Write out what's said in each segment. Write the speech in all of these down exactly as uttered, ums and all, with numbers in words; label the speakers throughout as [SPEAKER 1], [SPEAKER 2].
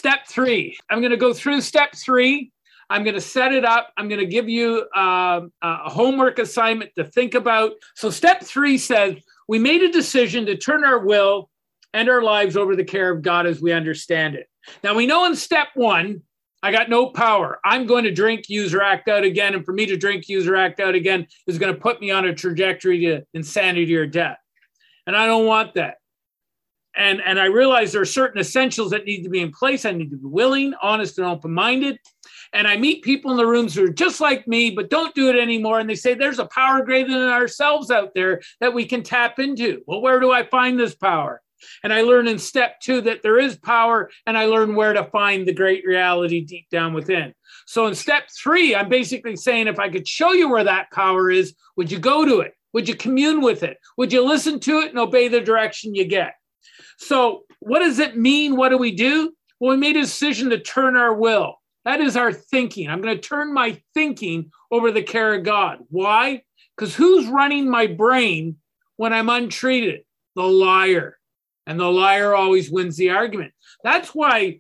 [SPEAKER 1] Step three, I'm going to go through step three. I'm going to set it up. I'm going to give you uh, a homework assignment to think about. So step three says, we made a decision to turn our will and our lives over to the care of God as we understand it. Now, we know in step one, I got no power. I'm going to drink, use, or act out again. And for me to drink, use, or act out again is going to put me on a trajectory to insanity or death. And I don't want that. And, and I realize there are certain essentials that need to be in place. I need to be willing, honest, and open-minded. And I meet people in the rooms who are just like me, but don't do it anymore. And they say, there's a power greater than ourselves out there that we can tap into. Well, where do I find this power? And I learn in step two that there is power, and I learn where to find the great reality deep down within. So in step three, I'm basically saying, if I could show you where that power is, would you go to it? Would you commune with it? Would you listen to it and obey the direction you get? So what does it mean? What do we do? Well, we made a decision to turn our will. That is our thinking. I'm going to turn my thinking over to the care of God. Why? Because who's running my brain when I'm untreated? The liar. And the liar always wins the argument. That's why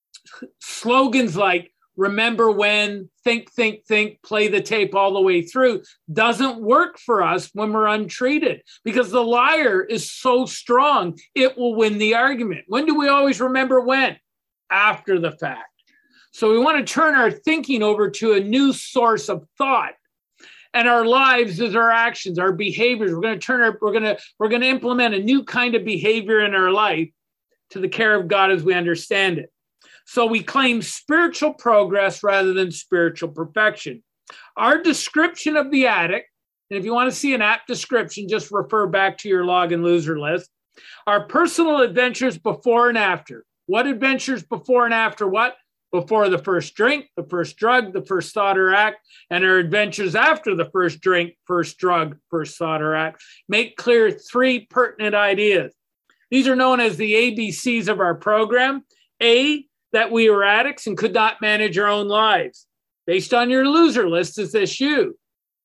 [SPEAKER 1] slogans like remember when, think, think, think, play the tape all the way through doesn't work for us when we're untreated, because the liar is so strong, it will win the argument. When do we always remember when? After the fact. So we want to turn our thinking over to a new source of thought. And our lives is our actions, our behaviors. We're going to turn our, we're going to, we're going to implement a new kind of behavior in our life to the care of God as we understand it. So we claim spiritual progress rather than spiritual perfection. Our description of the addict, and if you want to see an apt description, just refer back to your log and loser list. Our personal adventures before and after. What adventures before and after what? Before the first drink, the first drug, the first thought or act, and our adventures after the first drink, first drug, first thought or act. Make clear three pertinent ideas. These are known as the A B Cs of our program. A, that we were addicts and could not manage our own lives. Based on your loser list, is this you?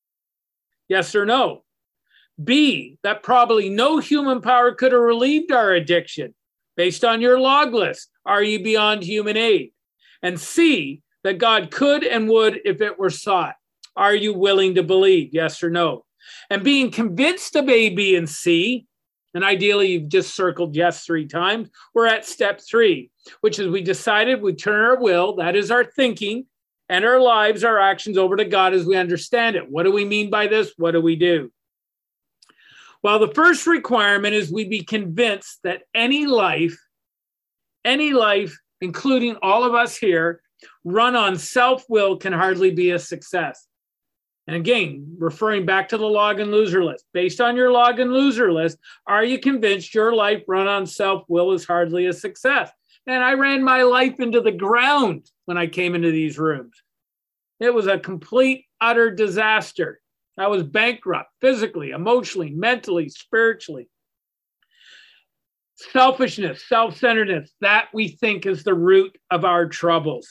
[SPEAKER 1] Yes or no? B, that probably no human power could have relieved our addiction. Based on your log list, are you beyond human aid? And C, that God could and would if it were sought. Are you willing to believe? Yes or no? And being convinced of A, B, and C, and ideally you've just circled yes three times, we're at step three, which is we decided we turn our will, that is our thinking, and our lives, our actions over to God as we understand it. What do we mean by this? What do we do? Well, the first requirement is we be convinced that any life, any life, including all of us here, run on self-will can hardly be a success. And again, referring back to the log and loser list, based on your log and loser list, are you convinced your life run on self-will is hardly a success? And I ran my life into the ground when I came into these rooms. It was a complete, utter disaster. I was bankrupt physically, emotionally, mentally, spiritually. Selfishness, self-centeredness, that we think is the root of our troubles.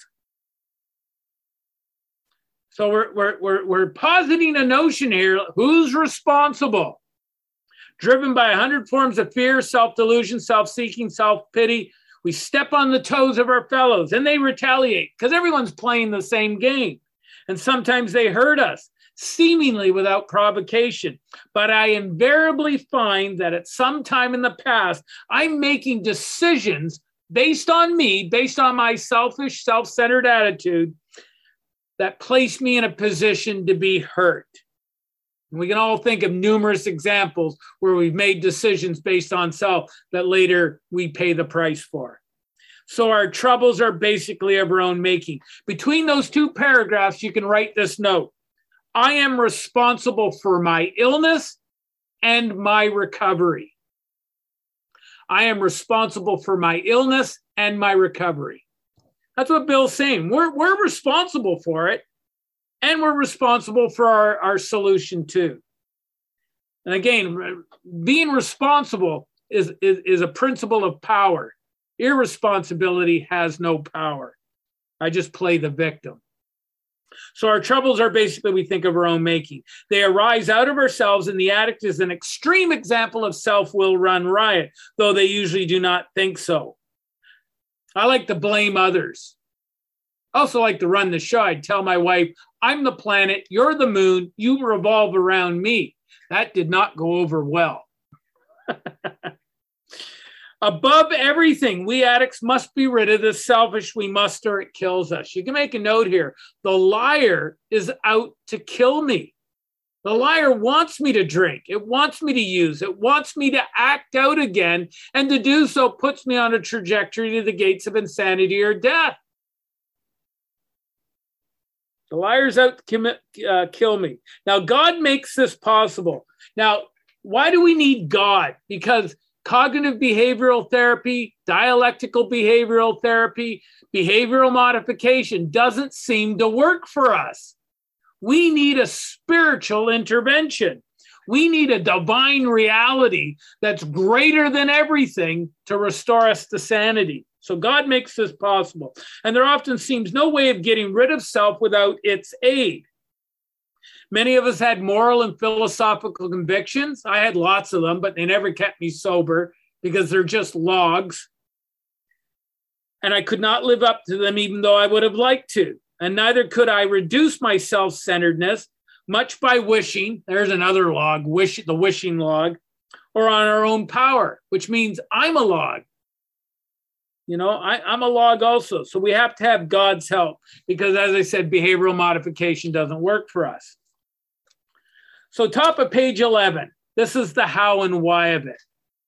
[SPEAKER 1] So we're, we're, we're, we're positing a notion here, who's responsible? Driven by a hundred forms of fear, self-delusion, self-seeking, self-pity, we step on the toes of our fellows and they retaliate because everyone's playing the same game. And sometimes they hurt us, seemingly without provocation. But I invariably find that at some time in the past, I'm making decisions based on me, based on my selfish, self-centered attitude, that place me in a position to be hurt. And we can all think of numerous examples where we've made decisions based on self that later we pay the price for. So our troubles are basically of our own making. Between those two paragraphs, you can write this note. I am responsible for my illness and my recovery. I am responsible for my illness and my recovery. That's what Bill's saying. We're, we're responsible for it, and we're responsible for our, our solution too. And again, being responsible is, is, is a principle of power. Irresponsibility has no power. I just play the victim. So our troubles are basically, we think of our own making. They arise out of ourselves, and the addict is an extreme example of self-will run riot, though they usually do not think so. I like to blame others. I also like to run the show. I'd tell my wife, I'm the planet, you're the moon, you revolve around me. That did not go over well. Above everything, we addicts must be rid of this selfish we must or it kills us. You can make a note here. The liar is out to kill me. The liar wants me to drink. It wants me to use. It wants me to act out again. And to do so puts me on a trajectory to the gates of insanity or death. The liar's out to commit, uh, kill me. Now, God makes this possible. Now, why do we need God? Because cognitive behavioral therapy, dialectical behavioral therapy, behavioral modification doesn't seem to work for us. We need a spiritual intervention. We need a divine reality that's greater than everything to restore us to sanity. So God makes this possible. And there often seems no way of getting rid of self without its aid. Many of us had moral and philosophical convictions. I had lots of them, but they never kept me sober because they're just logs. And I could not live up to them even though I would have liked to. And neither could I reduce my self-centeredness, much by wishing, there's another log, wish, the wishing log, or on our own power, which means I'm a log. You know, I, I'm a log also. So we have to have God's help because, as I said, behavioral modification doesn't work for us. So top of page eleven, this is the how and why of it.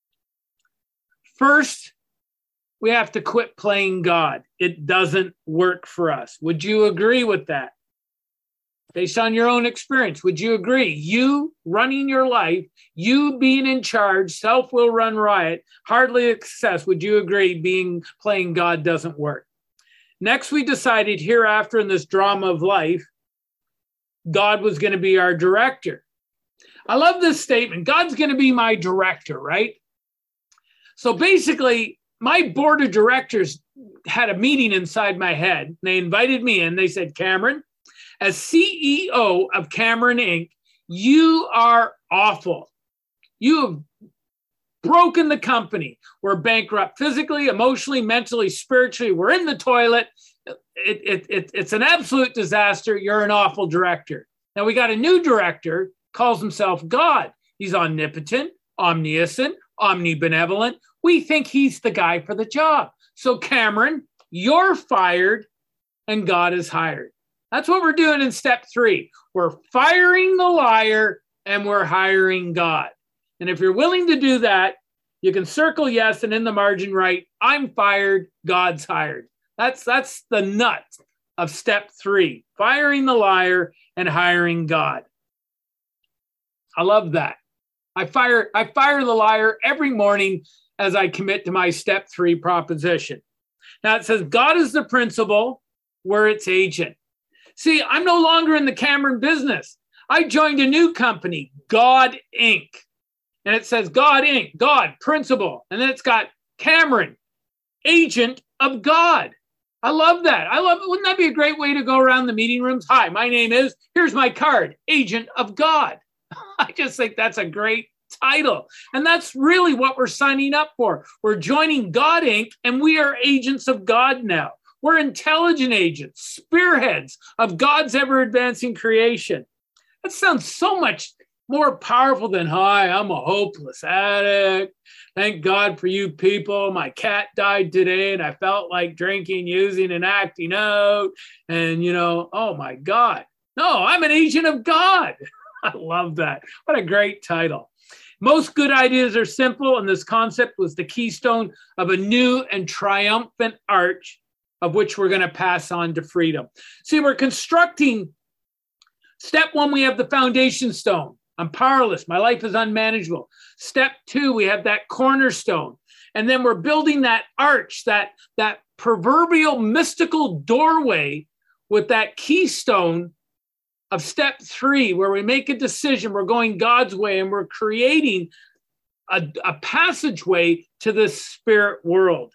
[SPEAKER 1] First, we have to quit playing God. It doesn't work for us. Would you agree with that? Based on your own experience, would you agree? You running your life, you being in charge, self will run riot, hardly a success. Would you agree being playing God doesn't work? Next, we decided hereafter in this drama of life, God was going to be our director. I love this statement. God's going to be my director, right? So basically, my board of directors had a meeting inside my head. They invited me in. They said, Cameron, as C E O of Cameron Incorporated, you are awful. You have broken the company. We're bankrupt physically, emotionally, mentally, spiritually. We're in the toilet. It, it, it, it's an absolute disaster. You're an awful director. Now we got a new director, calls himself God. He's omnipotent, omniscient, omnibenevolent. We think he's the guy for the job. So Cameron, you're fired and God is hired. That's what we're doing in step three. We're firing the liar and we're hiring God. And if you're willing to do that, you can circle yes and in the margin write, I'm fired, God's hired. That's, that's the nut of step three, firing the liar and hiring God. I love that. I fire, I fire the liar every morning as I commit to my step three proposition. Now it says, God is the principal, we're its agent. See, I'm no longer in the Cameron business. I joined a new company, God Incorporated. And it says God Incorporated, God, principal. And then it's got Cameron, agent of God. I love that. I love it. Wouldn't that be a great way to go around the meeting rooms? Hi, my name is, here's my card, agent of God. I just think that's a great title. And that's really what we're signing up for. We're joining God Incorporated, and we are agents of God now. We're intelligent agents, spearheads of God's ever-advancing creation. That sounds so much more powerful than, hi, I'm a hopeless addict. Thank God for you people. My cat died today, and I felt like drinking, using, and acting out. And, you know, oh, my God. No, I'm an agent of God. I love that. What a great title. Most good ideas are simple, and this concept was the keystone of a new and triumphant arch of which we're going to pass on to freedom. See, we're constructing, step one, we have the foundation stone. I'm powerless. My life is unmanageable. Step two, we have that cornerstone. And then we're building that arch, that, that proverbial mystical doorway with that keystone of step three, where we make a decision, we're going God's way, and we're creating a, a passageway to this spirit world.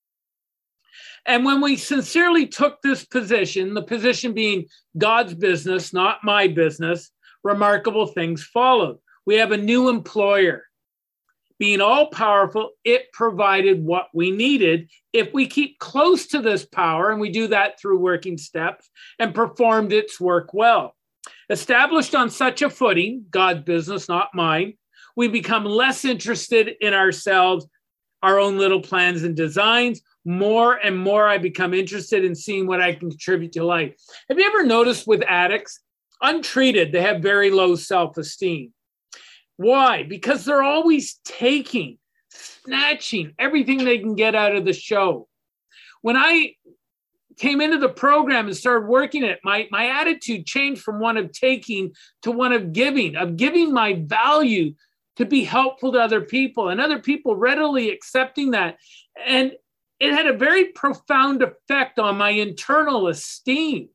[SPEAKER 1] And when we sincerely took this position, the position being God's business, not my business, remarkable things followed. We have a new employer. Being all powerful, it provided what we needed if we keep close to this power, and we do that through working steps, and performed its work well. Established on such a footing, God's business, not mine, we become less interested in ourselves, our own little plans and designs. More and more I become interested in seeing what I can contribute to life. Have you ever noticed with addicts, untreated, they have very low self-esteem? Why? Because they're always taking, snatching everything they can get out of the show. When I came into the program and started working it, my, my attitude changed from one of taking to one of giving, of giving my value to be helpful to other people, and other people readily accepting that. And it had a very profound effect on my internal esteem.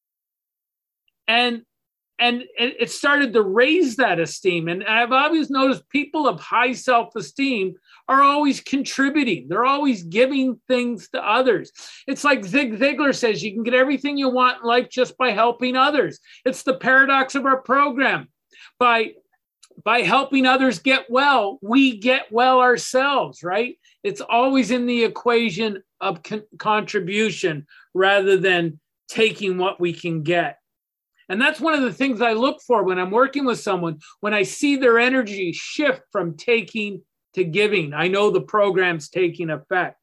[SPEAKER 1] And, and it started to raise that esteem. And I've always noticed people of high self-esteem are always contributing. They're always giving things to others. It's like Zig Ziglar says, you can get everything you want in life just by helping others. It's the paradox of our program. By By helping others get well, we get well ourselves, right? It's always in the equation of con- contribution rather than taking what we can get. And that's one of the things I look for when I'm working with someone. When I see their energy shift from taking to giving, I know the program's taking effect.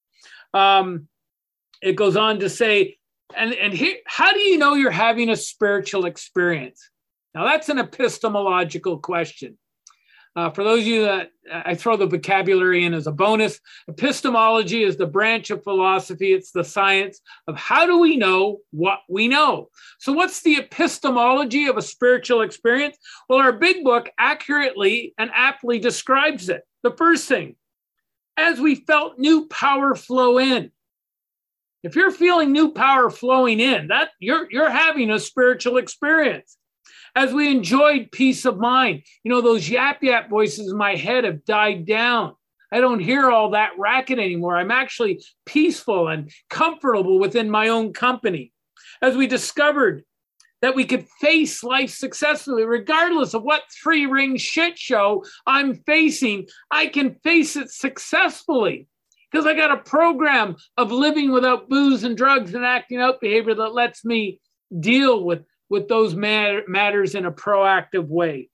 [SPEAKER 1] Um, it goes on to say, and, and here, how do you know you're having a spiritual experience? Now, that's an epistemological question. Uh, for those of you that I throw the vocabulary in as a bonus, epistemology is the branch of philosophy. It's the science of how do we know what we know. So what's the epistemology of a spiritual experience? Well, our big book accurately and aptly describes it. The first thing, as we felt new power flow in. If you're feeling new power flowing in, that you're, you're having a spiritual experience. As we enjoyed peace of mind, you know, those yap yap voices in my head have died down. I don't hear all that racket anymore. I'm actually peaceful and comfortable within my own company. As we discovered that we could face life successfully, regardless of what three-ring shit show I'm facing, I can face it successfully because I got a program of living without booze and drugs and acting out behavior that lets me deal with with those matter, matters in a proactive way.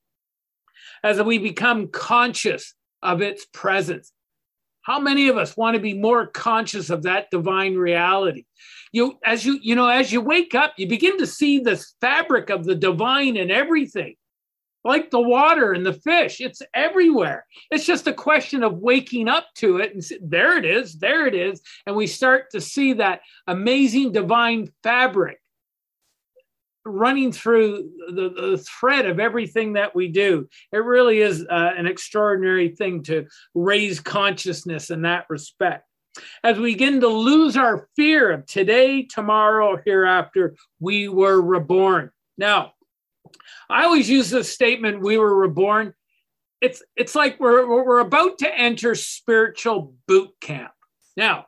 [SPEAKER 1] As we become conscious of its presence. How many of us want to be more conscious of that divine reality? You, as you, you know, as you wake up, you begin to see the fabric of the divine in everything, like the water and the fish. It's everywhere. It's just a question of waking up to it and say, there it is, there it is. And we start to see that amazing divine fabric running through the, the thread of everything that we do. It really is uh, an extraordinary thing to raise consciousness in that respect. As we begin to lose our fear of today, tomorrow, hereafter, we were reborn. Now, I always use this statement, we were reborn. It's, it's like we're, we're about to enter spiritual boot camp. Now,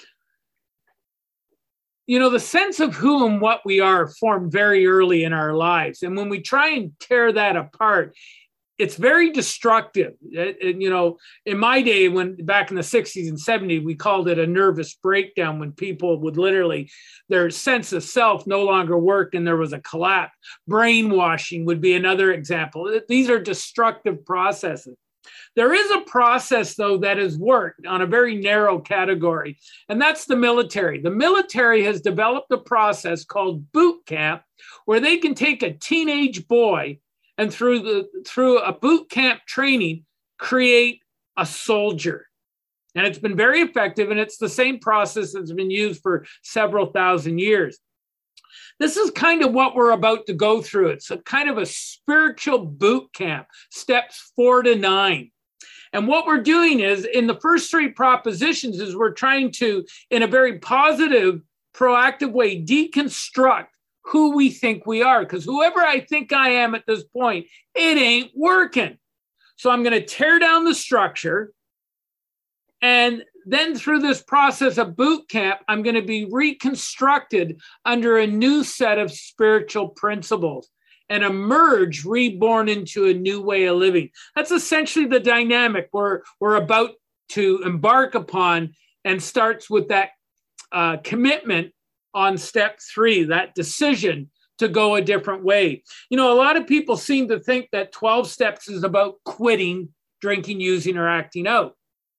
[SPEAKER 1] you know, the sense of who and what we are formed very early in our lives. And when we try and tear that apart, it's very destructive. It, it, you know, in my day, when back in the sixties and seventies, we called it a nervous breakdown when people would literally, their sense of self no longer work and there was a collapse. Brainwashing would be another example. These are destructive processes. There is a process, though, that has worked on a very narrow category, and that's the military. The military has developed a process called boot camp, where they can take a teenage boy and through the through a boot camp training, create a soldier. And it's been very effective, and it's the same process that's been used for several thousand years. This is kind of what we're about to go through. It's a kind of a spiritual boot camp, steps four to nine. And what we're doing is, in the first three propositions, is we're trying to, in a very positive, proactive way, deconstruct who we think we are. Because whoever I think I am at this point, it ain't working. So I'm going to tear down the structure. And then through this process of boot camp, I'm going to be reconstructed under a new set of spiritual principles. and emerge reborn into a new way of living. That's essentially the dynamic we're, we're about to embark upon, and starts with that uh, commitment on step three, that decision to go a different way. You know, a lot of people seem to think that twelve steps is about quitting drinking, using, or acting out.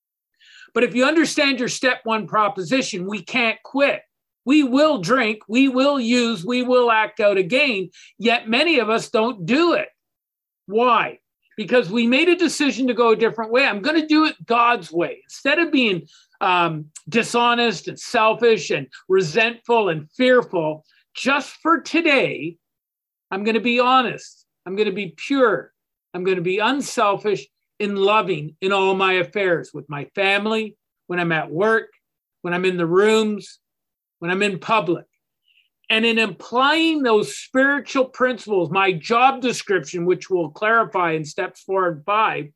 [SPEAKER 1] But if you understand your step one proposition, we can't quit. We will drink, we will use, we will act out again, yet many of us don't do it. Why? Because we made a decision to go a different way. I'm going to do it God's way. Instead of being um, dishonest and selfish and resentful and fearful, just for today, I'm going to be honest. I'm going to be pure. I'm going to be unselfish and loving in all my affairs, with my family, when I'm at work, when I'm in the rooms, when I'm in public. And in applying those spiritual principles, my job description, which we'll clarify in steps four and five,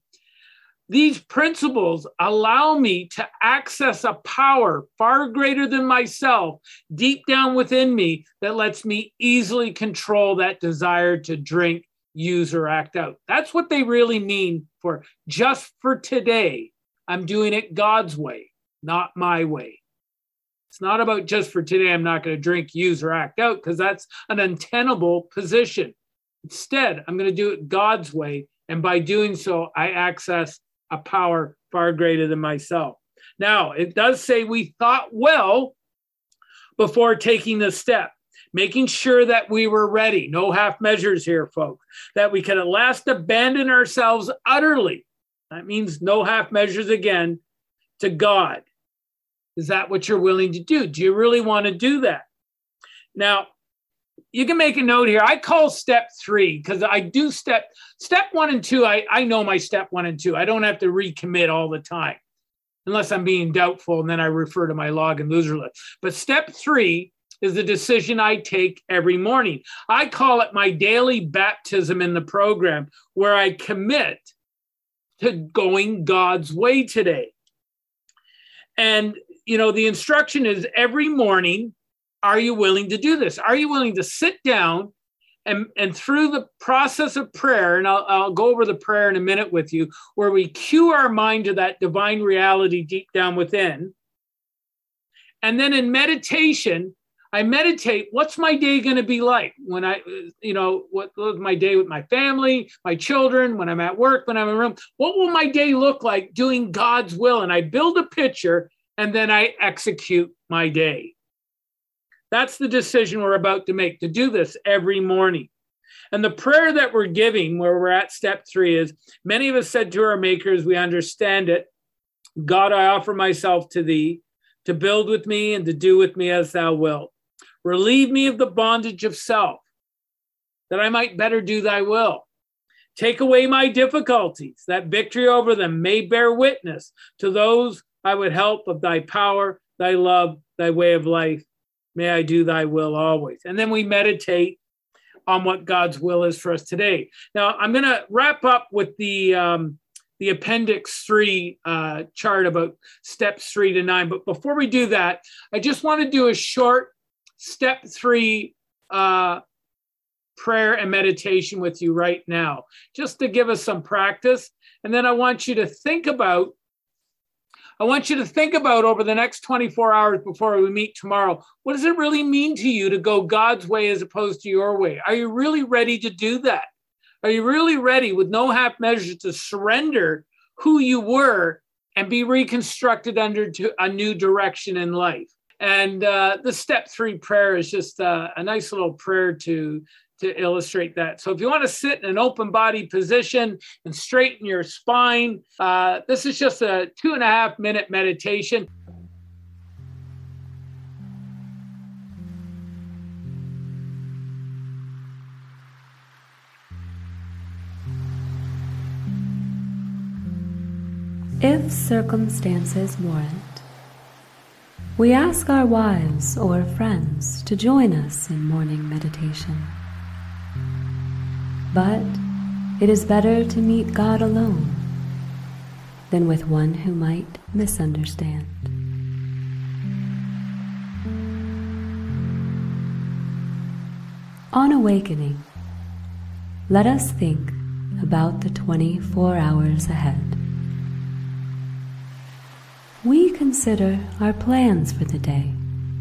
[SPEAKER 1] these principles allow me to access a power far greater than myself deep down within me that lets me easily control that desire to drink, use, or act out. That's what they really mean for just for today. I'm doing it God's way, not my way. It's not about just for today, I'm not going to drink, use, or act out, because that's an untenable position. Instead, I'm going to do it God's way. And by doing so, I access a power far greater than myself. Now, it does say we thought well before taking the step, making sure that we were ready. No half measures here, folks, that we can at last abandon ourselves utterly. That means no half measures again, to God. Is that what you're willing to do? Do you really want to do that? Now, you can make a note here. I call step three, because I do step, step one and two. I, I know my step one and two. I don't have to recommit all the time, unless I'm being doubtful, and then I refer to my log and loser list. But step three is the decision I take every morning. I call it my daily baptism in the program, where I commit to going God's way today. And you know, the instruction is every morning, are you willing to do this? Are you willing to sit down and, and through the process of prayer, and I'll, I'll go over the prayer in a minute with you, where we cue our mind to that divine reality deep down within. And then in meditation, I meditate, what's my day going to be like when I, you know, what was my day with my family, my children, when I'm at work, when I'm in a room, what will my day look like doing God's will? And I build a picture, and then I execute my day. That's the decision we're about to make, to do this every morning. And the prayer that we're giving, where we're at step three, is many of us said to our makers, we understand it. God, I offer myself to thee, to build with me and to do with me as thou wilt. Relieve me of the bondage of self, that I might better do thy will. Take away my difficulties, that victory over them may bear witness to those I would help of thy power, thy love, thy way of life. May I do thy will always. And then we meditate on what God's will is for us today. Now, I'm going to wrap up with the um, the appendix three uh, chart about steps three to nine. But before we do that, I just want to do a short step three uh, prayer and meditation with you right now, just to give us some practice. And then I want you to think about I want you to think about over the next twenty-four hours before we meet tomorrow, what does it really mean to you to go God's way as opposed to your way? Are you really ready to do that? Are you really ready, with no half measures, to surrender who you were and be reconstructed under to a new direction in life? And uh, the step three prayer is just uh, a nice little prayer to to illustrate that. So if you want to sit in an open body position and straighten your spine, uh, this is just a two and a half minute meditation.
[SPEAKER 2] If circumstances warrant, we ask our wives or friends to join us in morning meditation. But it is better to meet God alone than with one who might misunderstand. On awakening, let us think about the twenty-four hours ahead. We consider our plans for the day.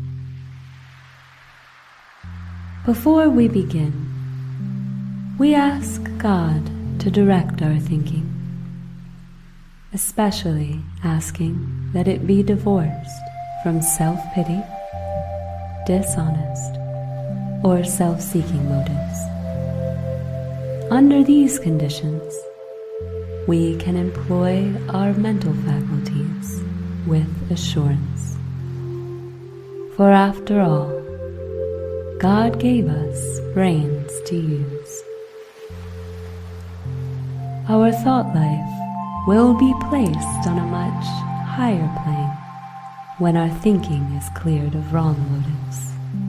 [SPEAKER 2] Before we begin, we ask God to direct our thinking, especially asking that it be divorced from self-pity, dishonest, or self-seeking motives. Under these conditions, we can employ our mental faculties with assurance. For after all, God gave us brains to use. Our thought life will be placed on a much higher plane when our thinking is cleared of wrong motives.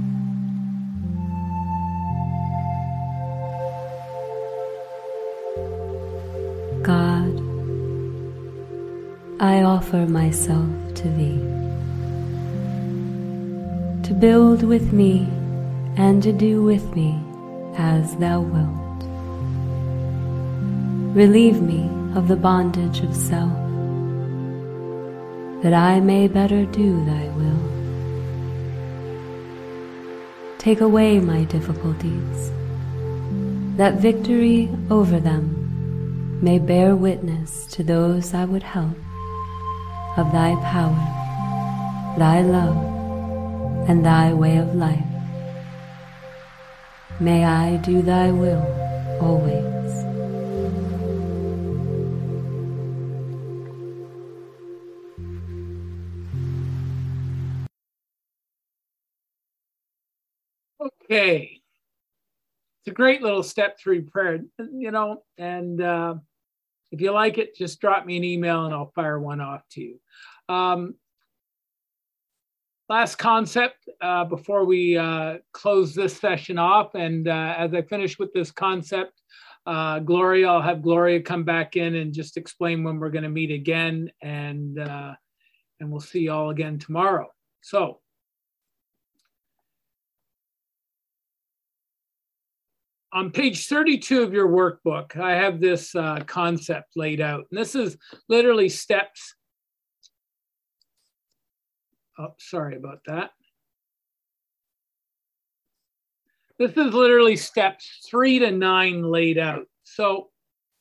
[SPEAKER 2] God, I offer myself to Thee, to build with me and to do with me as Thou wilt. Relieve me of the bondage of self, that I may better do Thy will. Take away my difficulties, that victory over them may bear witness to those I would help of Thy power, Thy love, and Thy way of life. May I do Thy will always.
[SPEAKER 1] Okay. It's a great little step three prayer, you know, and uh, if you like it, just drop me an email and I'll fire one off to you. Um, last concept uh, before we uh, close this session off. And uh, as I finish with this concept, uh, Gloria, I'll have Gloria come back in and just explain when we're going to meet again. And, uh, and we'll see you all again tomorrow. So, on page thirty-two of your workbook, I have this uh, concept laid out. And this is literally steps. Oh, sorry about that. This is literally steps three to nine laid out. So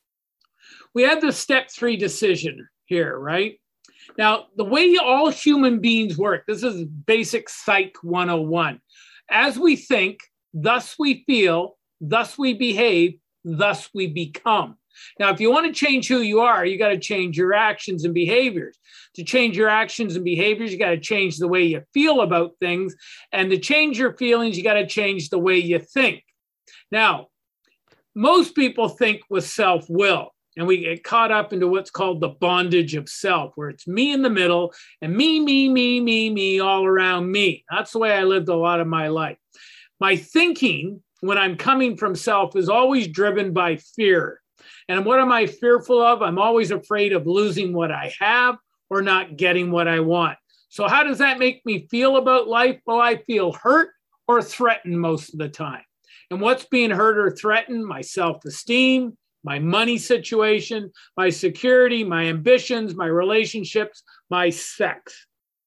[SPEAKER 1] we have the step three decision here, right? Now, the way all human beings work, this is basic Psych one oh one. As we think, thus we feel, thus we behave, thus we become. Now, if you want to change who you are, you got to change your actions and behaviors. To change your actions and behaviors, you got to change the way you feel about things. And to change your feelings, you got to change the way you think. Now, most people think with self-will, and we get caught up into what's called the bondage of self, where it's me in the middle and me, me, me, me, me, all around me. That's the way I lived a lot of my life. My thinking, when I'm coming from self, is always driven by fear. And what am I fearful of? I'm always afraid of losing what I have or not getting what I want. So how does that make me feel about life? Well, I feel hurt or threatened most of the time. And what's being hurt or threatened? My self-esteem, my money situation, my security, my ambitions, my relationships, my sex.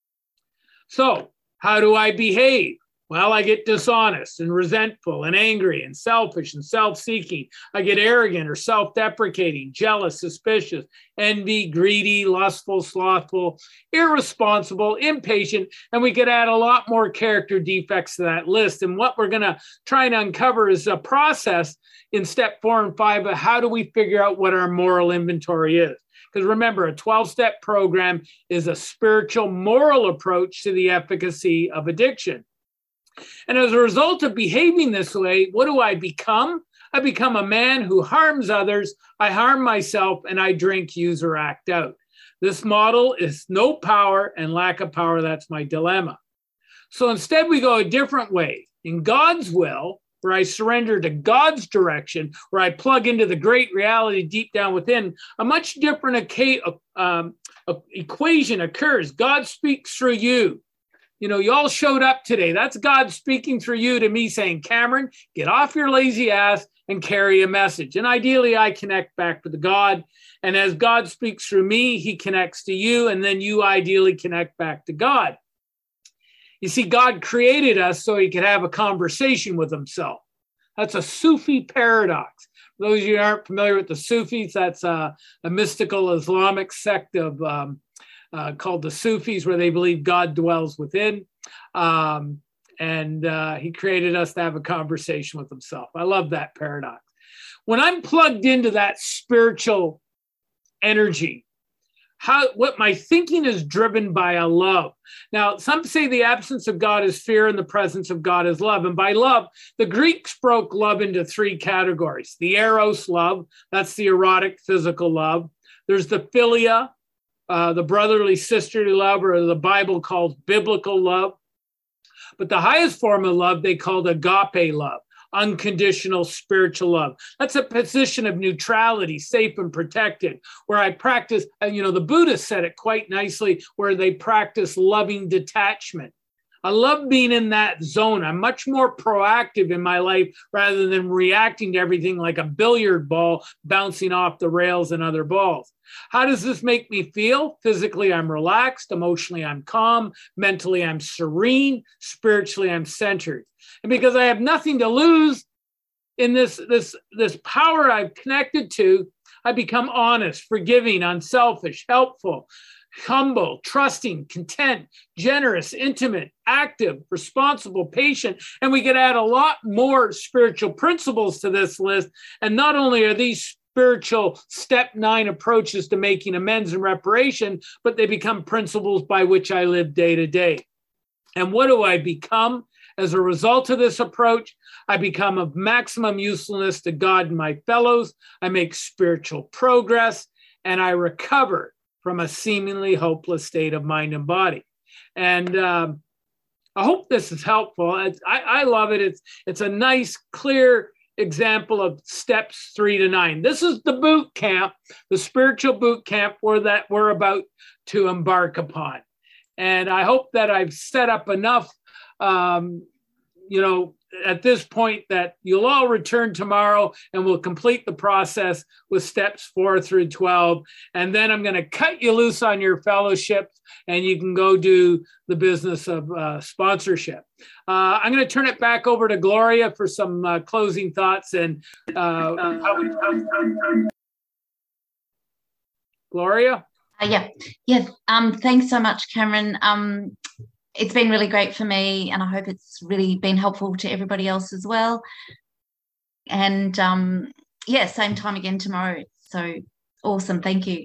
[SPEAKER 1] So how do I behave? Well, I get dishonest and resentful and angry and selfish and self-seeking. I get arrogant or self-deprecating, jealous, suspicious, envy, greedy, lustful, slothful, irresponsible, impatient, and we could add a lot more character defects to that list. And what we're going to try and uncover is a process in step four and five of how do we figure out what our moral inventory is. Because remember, a twelve-step program is a spiritual moral approach to the efficacy of addiction. And as a result of behaving this way, what do I become? I become a man who harms others, I harm myself, and I drink, use, or act out. This model is no power and lack of power. That's my dilemma. So instead, we go a different way. In God's will, where I surrender to God's direction, where I plug into the great reality deep down within, a much different um, equation occurs. God speaks through you. You know, you all showed up today. That's God speaking through you to me saying, Cameron, get off your lazy ass and carry a message. And ideally, I connect back with God. And as God speaks through me, he connects to you. And then you ideally connect back to God. You see, God created us so he could have a conversation with himself. That's a Sufi paradox. For those of you who aren't familiar with the Sufis, that's a, a mystical Islamic sect of um, uh, called the Sufis, where they believe God dwells within. Um, and uh, he created us to have a conversation with himself. I love that paradox. When I'm plugged into that spiritual energy, how what my thinking is driven by a love. Now, some say the absence of God is fear and the presence of God is love. And by love, the Greeks broke love into three categories. The eros love, that's the erotic physical love. There's the philia, uh, the brotherly sisterly love, or the Bible calls biblical love. But the highest form of love they called agape love, unconditional spiritual love. That's a position of neutrality, safe and protected, where I practice, you know, the Buddhists said it quite nicely, where they practice loving detachment. I love being in that zone. I'm much more proactive in my life rather than reacting to everything like a billiard ball bouncing off the rails and other balls. How does this make me feel? Physically, I'm relaxed. Emotionally, I'm calm. Mentally, I'm serene. Spiritually, I'm centered. And because I have nothing to lose in this, this, this power I've connected to, I become honest, forgiving, unselfish, helpful, humble, trusting, content, generous, intimate, active, responsible, patient. And we could add a lot more spiritual principles to this list. And not only are these spiritual step nine approaches to making amends and reparation, but they become principles by which I live day to day. And what do I become? As a result of this approach, I become of maximum usefulness to God and my fellows. I make spiritual progress, and I recover from a seemingly hopeless state of mind and body. And um, I hope this is helpful. I, I love it. It's, it's a nice, clear example of steps three to nine. This is the boot camp, the spiritual boot camp where that we're about to embark upon. And I hope that I've set up enough Um, you know, at this point that you'll all return tomorrow and we'll complete the process with steps four through twelve. And then I'm going to cut you loose on your fellowships and you can go do the business of uh, sponsorship. Uh, I'm going to turn it back over to Gloria for some uh, closing thoughts. And uh, Gloria?
[SPEAKER 3] Uh, yeah, yeah. Um, thanks so much, Cameron. Um, It's been really great for me, and I hope it's really been helpful to everybody else as well. And um, yeah, same time again tomorrow. So awesome. Thank you.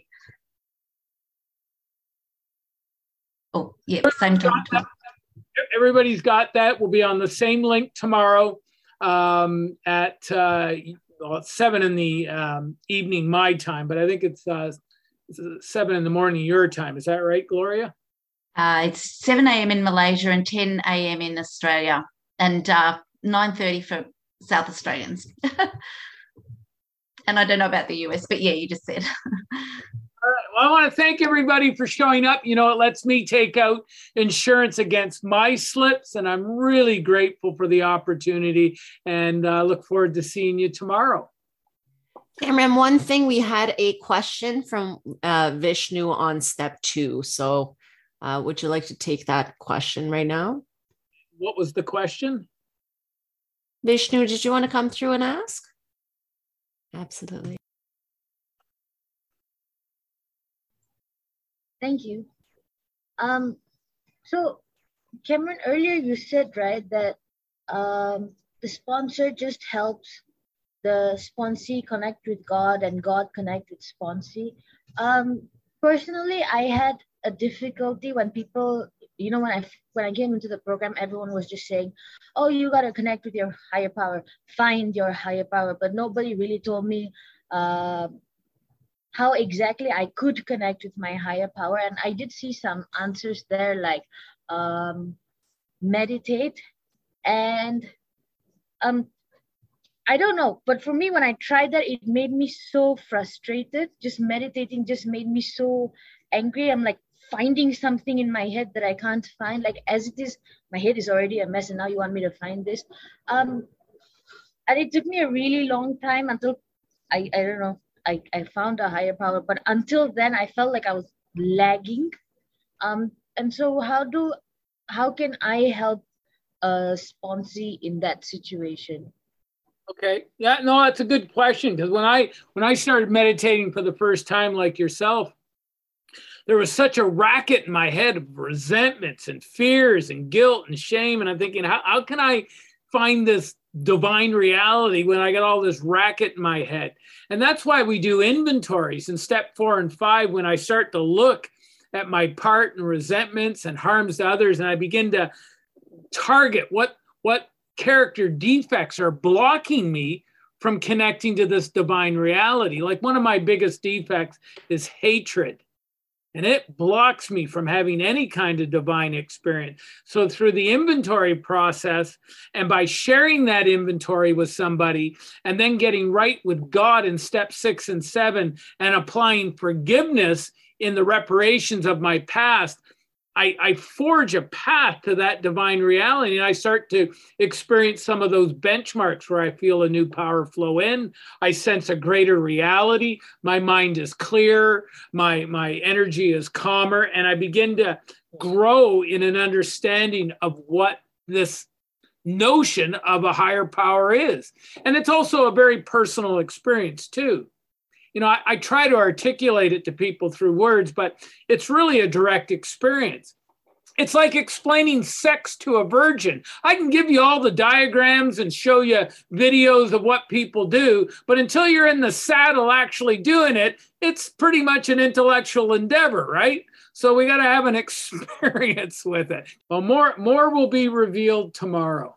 [SPEAKER 3] Oh, yeah, same time tomorrow.
[SPEAKER 1] Everybody's got that. We'll be on the same link tomorrow um, at uh, well, seven in the um, evening, my time, but I think it's, uh, it's seven in the morning, your time. Is that right, Gloria?
[SPEAKER 3] Uh, it's seven a.m. in Malaysia and ten a.m. in Australia, and uh, nine thirty for South Australians. And I don't know about the U S, but yeah, you just said.
[SPEAKER 1] All right. Well, I want to thank everybody for showing up. You know, it lets me take out insurance against my slips, and I'm really grateful for the opportunity, and uh, look forward to seeing you tomorrow.
[SPEAKER 4] Cameron, one thing, we had a question from uh, Vishnu on step two. So Uh, would you like to take that question right now?
[SPEAKER 1] What was the question?
[SPEAKER 4] Vishnu, did you want to come through and ask? Absolutely.
[SPEAKER 5] Thank you. Um, so, Cameron, earlier you said, right, that um, the sponsor just helps the sponsee connect with God and God connect with sponsee. Um, personally, I had a difficulty when people, you know, when I when I came into the program, everyone was just saying, oh, you got to connect with your higher power, find your higher power. But nobody really told me uh, how exactly I could connect with my higher power. And I did see some answers there, like um, meditate. And um, I don't know, but for me, when I tried that, it made me so frustrated. Just meditating just made me so angry. I'm like, finding something in my head that I can't find. Like as it is, my head is already a mess and now you want me to find this. Um, and it took me a really long time until I, I don't know, I, I found a higher power. But until then, I felt like I was lagging. Um, and so how do, how can I help a sponsee in that situation?
[SPEAKER 1] Okay. Yeah, no, that's a good question. Because when I when I started meditating for the first time, like yourself, there was such a racket in my head of resentments and fears and guilt and shame. And I'm thinking, how, how can I find this divine reality when I got all this racket in my head? And that's why we do inventories in step four and five. When I start to look at my part and resentments and harms to others, and I begin to target what what character defects are blocking me from connecting to this divine reality. Like one of my biggest defects is hatred, and it blocks me from having any kind of divine experience. So through the inventory process, and by sharing that inventory with somebody, and then getting right with God in step six and seven, and applying forgiveness in the reparations of my past, I, I forge a path to that divine reality, and I start to experience some of those benchmarks where I feel a new power flow in. I sense a greater reality. My mind is clear. My, my energy is calmer, and I begin to grow in an understanding of what this notion of a higher power is. And it's also a very personal experience too. You know, I, I try to articulate it to people through words, but it's really a direct experience. It's like explaining sex to a virgin. I can give you all the diagrams and show you videos of what people do, but until you're in the saddle actually doing it, it's pretty much an intellectual endeavor, right? So we got to have an experience with it. Well, more, more will be revealed tomorrow.